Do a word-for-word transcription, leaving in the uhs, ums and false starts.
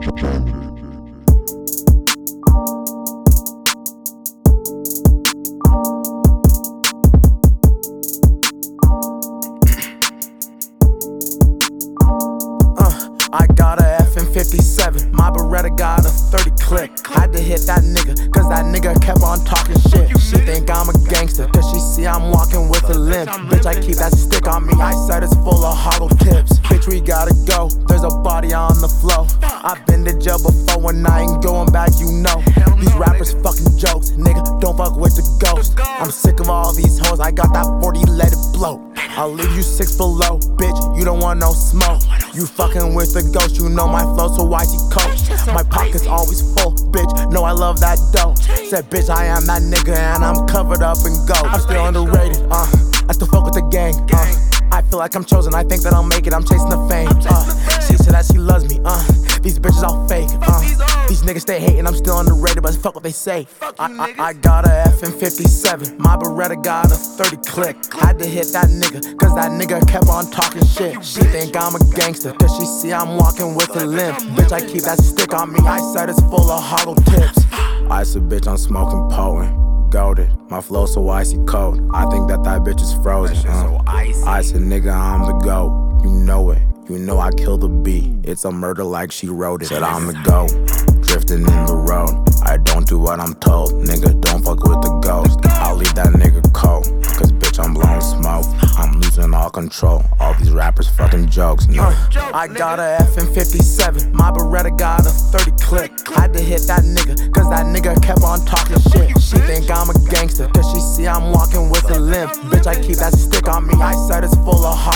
I got a F in fifty-seven, my Beretta got a thirty clip. Had to hit that nigga, cause that nigga kept on talking shit. She think I'm a gangster, cause she see I'm walking with a limp. Bitch, I keep that stick on me, I said it's full of hollow tips. Bitch, we gotta go, there's a body on the floor. I've been to jail before and I ain't going back, you know. These rappers fucking jokes, nigga, don't fuck with the ghost. I'm sick of all these hoes, I got that forty, let it blow. I'll leave you six below, bitch, you don't want no smoke. You fucking with the ghost, you know my flow, so icy coach. My pocket's always full, bitch, know I love that dough. Said bitch, I am that nigga and I'm covered up in gold. I'm still underrated, uh, I still fuck with the gang, uh. I feel like I'm chosen, I think that I'll make it, I'm chasing the fame, uh. She said that she loves me, uh, these bitches all fake, uh. These niggas stay hating, I'm still underrated, but fuck what they say. I, I, I got a F in fifty-seven, my Beretta got a thirty click. Had to hit that nigga, cause that nigga kept on talking shit. She think I'm a gangster, cause she see I'm walking with a limp. Bitch, I keep that stick on me, I said it's full of hollow tips. I said bitch, I'm smoking potent. Goated, my flow so icy cold. I think that that bitch is frozen. Uh. I said nigga, I'm the GOAT. You know it. You know I kill the beat. It's a murder like she wrote it. Said I'm the GOAT. Drifting in the road. I don't do what I'm told. Nigga, don't fuck with the ghost. I'll leave that nigga cold. Cause bitch, I'm blowing smoke. I'm losing all control. All these rappers fucking jokes. No. Uh, I got a F in fifty-seven. My Beretta got a thirty click. Had to hit that nigga, cause that nigga kept on talking shit. She think I'm a gangster, cause she see I'm walking with a limp. Bitch, I keep that stick on me, I said it's full of heart.